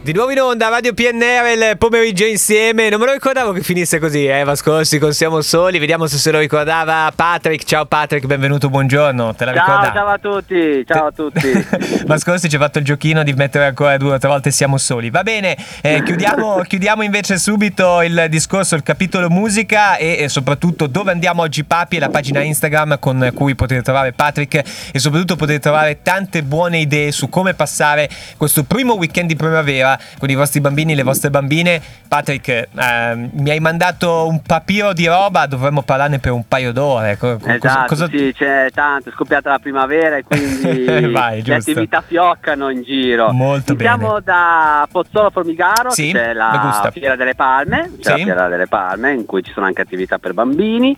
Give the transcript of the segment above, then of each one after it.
Di nuovo in onda, Radio PNR, il pomeriggio insieme. Non me lo ricordavo che finisse così, Vasconsi con Siamo Soli. Vediamo se lo ricordava Patrick. Ciao Patrick, benvenuto, buongiorno. Te la ricordavi? Ciao a tutti, ciao a tutti. Vasconsi ci ha fatto il giochino di mettere ancora 2 o 3 volte Siamo Soli. Va bene, chiudiamo invece subito il discorso, il capitolo musica e soprattutto dove andiamo oggi papi e la pagina Instagram con cui potete trovare Patrick e soprattutto potete trovare tante buone idee su come passare questo primo weekend di primavera con i vostri bambini, le vostre bambine. Patrick, mi hai mandato un papiro di roba, dovremmo parlarne per un paio d'ore. Esatto, sì, c'è tanto, è scoppiata la primavera e quindi Vai, le attività fioccano in giro. Molto Iniziamo bene. da Pozzolo Formigaro, Sì, c'è la Fiera delle Palme, Sì. la Fiera delle Palme in cui ci sono anche attività per bambini.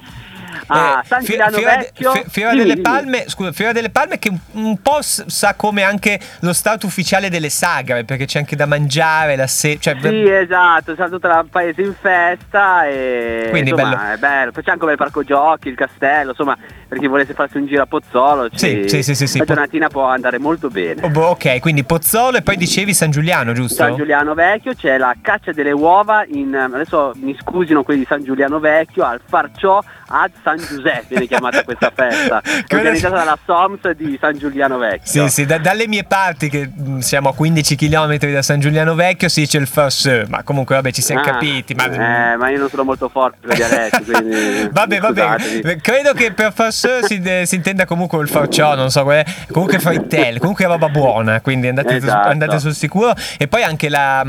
San Giuliano Vecchio, Fiera delle Palme, scusa, Fiera delle Palme che un po' sa come anche lo stato ufficiale delle sagre, perché c'è anche da mangiare sì, esatto, sta tutto il paese in festa e quindi insomma, è bello. Poi c'è anche il parco giochi, il castello, insomma, per chi volesse farsi un giro a Pozzolo, sì. la giornatina può andare molto bene. Ok, quindi Pozzolo e poi dicevi San Giuliano, giusto? San Giuliano Vecchio, c'è la caccia delle uova adesso mi scusino quelli di San Giuliano Vecchio, al Farciò ad San Giuseppe viene chiamata questa festa, organizzata dalla SOMS di San Giuliano Vecchio. Sì, dalle mie parti, che siamo a 15 km da San Giuliano Vecchio, si dice il Farciò, ma comunque vabbè, ci siamo capiti. Ma io non sono molto forte per i dialetti, quindi vabbè, credo che per Farciò si intenda comunque il Farciò, non so, comunque frittelle, comunque roba buona, quindi andate sul sicuro. E poi anche la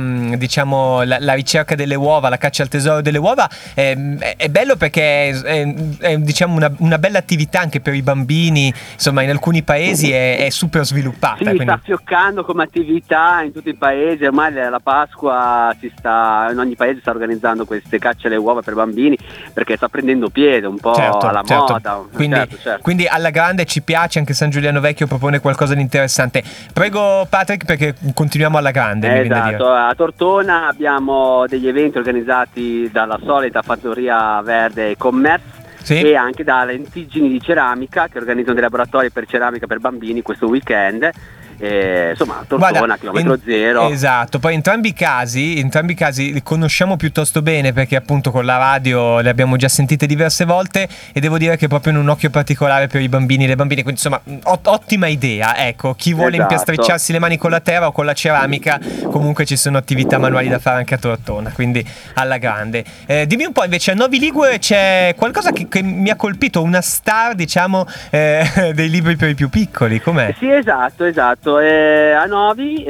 ricerca delle uova, la caccia al tesoro delle uova, è bello perché è diciamo una bella attività anche per i bambini, insomma in alcuni paesi è super sviluppata. Sì, quindi sta fioccando come attività in tutti i paesi, ormai la Pasqua in ogni paese sta organizzando queste cacce alle uova per bambini perché sta prendendo piede un po' alla moda. Certo. Quindi alla grande ci piace, anche San Giuliano Vecchio propone qualcosa di interessante. Prego Patrick, perché continuiamo alla grande. Esatto, a Tortona abbiamo degli eventi organizzati dalla solita Fattoria Verde Commerce. Sì. E anche da Lentiggini di Ceramica che organizzano dei laboratori per ceramica per bambini questo weekend. Insomma, Tortona, chilometro zero. Esatto, poi entrambi i casi li conosciamo piuttosto bene perché appunto con la radio le abbiamo già sentite diverse volte e devo dire che proprio in un occhio particolare per i bambini e le bambine, quindi insomma ottima idea, ecco, chi vuole impiastricciarsi le mani con la terra o con la ceramica, comunque ci sono attività manuali da fare anche a Tortona, quindi alla grande. Dimmi un po' invece, a Novi Ligure c'è qualcosa che mi ha colpito, una star diciamo dei libri per i più piccoli, com'è? Sì, esatto. A Novi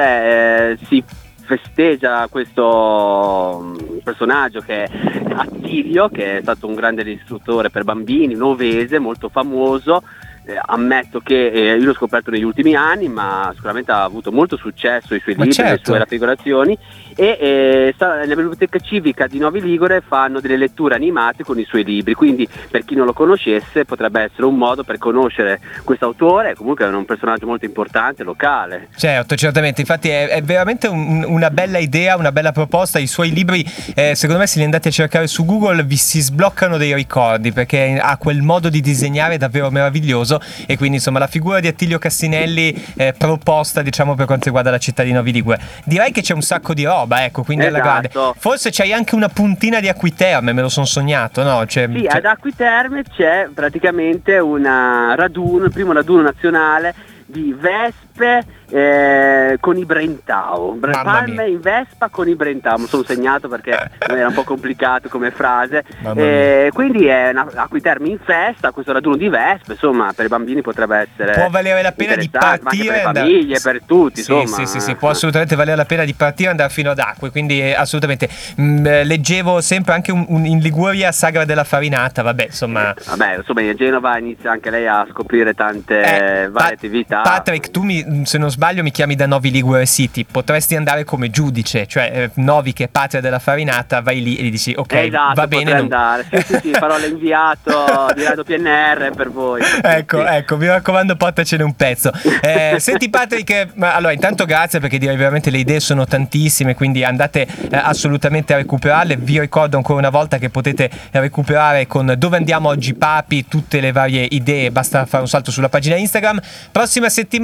si festeggia questo personaggio che è Attilio, che è stato un grande istruttore per bambini, novese, molto famoso. Ammetto che io l'ho scoperto negli ultimi anni, ma sicuramente ha avuto molto successo i suoi libri, le sue raffigurazioni e nella biblioteca civica di Novi Ligure fanno delle letture animate con i suoi libri, quindi per chi non lo conoscesse potrebbe essere un modo per conoscere questo autore, comunque è un personaggio molto importante, locale. Certo, certamente, infatti è veramente una bella idea, una bella proposta. I suoi libri secondo me, se li andate a cercare su Google vi si sbloccano dei ricordi perché ha quel modo di disegnare davvero meraviglioso e quindi insomma la figura di Attilio Cassinelli proposta diciamo per quanto riguarda la città di Novi Ligure. Direi che c'è un sacco di roba, ecco, quindi alla grande. Forse c'hai anche una puntina di Acquiterme, me lo sono sognato, no? Ad Acquiterme c'è praticamente il primo raduno nazionale di vespe con i Brentao, palme in vespa con i Brentao, mi sono segnato perché era un po' complicato come frase, quindi è Acquiterme in festa, questo raduno di vespe, insomma per i bambini potrebbe essere, può valere la pena di partire, ma anche per le famiglie, per tutti, insomma. Sì, può assolutamente valere la pena di partire e andare fino ad Acque, quindi assolutamente. Leggevo sempre anche in Liguria Sagra della Farinata, insomma a Genova inizia anche lei a scoprire tante varie attività. Patrick, tu se non sbaglio mi chiami da Novi Ligure City, potresti andare come giudice, cioè Novi che è patria della farinata, vai lì e gli dici ok, va bene, andare. Sì, farò l'inviato di Radio PNR per voi. Ecco, mi raccomando, portacene un pezzo. Senti Patrick, allora intanto grazie perché direi veramente le idee sono tantissime, quindi andate assolutamente a recuperarle. Vi ricordo ancora una volta che potete recuperare con Dove andiamo oggi papi tutte le varie idee, basta fare un salto sulla pagina Instagram. Prossima settimana proveremo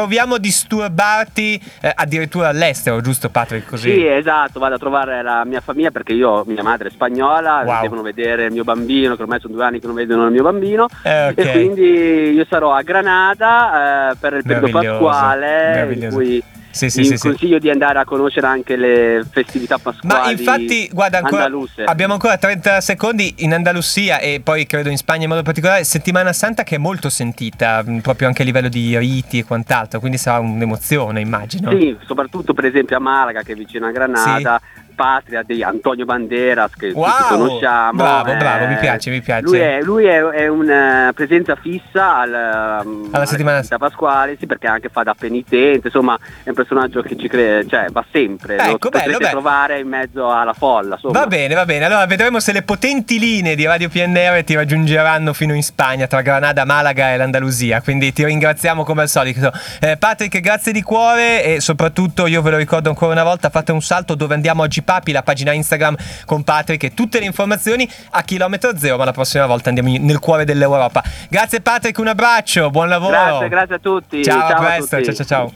proviamo a disturbarti addirittura all'estero, giusto Patrick? Così. Sì, esatto, vado a trovare la mia famiglia perché mia madre è spagnola, Wow. devono vedere il mio bambino, che ormai sono 2 anni che non vedono il mio bambino, Ok. e quindi io sarò a Granada per il periodo Meraviglioso, pasquale, in meraviglioso. cui Sì, sì, vi sì, sì. consiglio di andare a conoscere anche le festività pasquali. Ma infatti, guarda, ancora, andaluse. abbiamo ancora 30 secondi in Andalusia e poi credo in Spagna in modo particolare, Settimana Santa che è molto sentita, proprio anche a livello di riti e quant'altro, quindi sarà un'emozione, immagino. Sì, soprattutto per esempio a Malaga, che è vicino a Granada, patria di Antonio Banderas, che tutti conosciamo. Bravo, mi piace. Lui è una presenza fissa alla Settimana pasquale, sì, perché anche fa da penitente, insomma è un personaggio che ci crede, cioè va sempre, lo potrete trovare in mezzo alla folla, insomma. Va bene, allora vedremo se le potenti linee di Radio PNR ti raggiungeranno fino in Spagna, tra Granada, Malaga e l'Andalusia, quindi ti ringraziamo come al solito. Patrick, grazie di cuore e soprattutto io ve lo ricordo ancora una volta, fate un salto dove andiamo oggi Papi, la pagina Instagram con Patrick e tutte le informazioni a chilometro zero, ma la prossima volta andiamo nel cuore dell'Europa. Grazie Patrick, un abbraccio, buon lavoro. Grazie a tutti. Ciao, a a presto, tutti. ciao.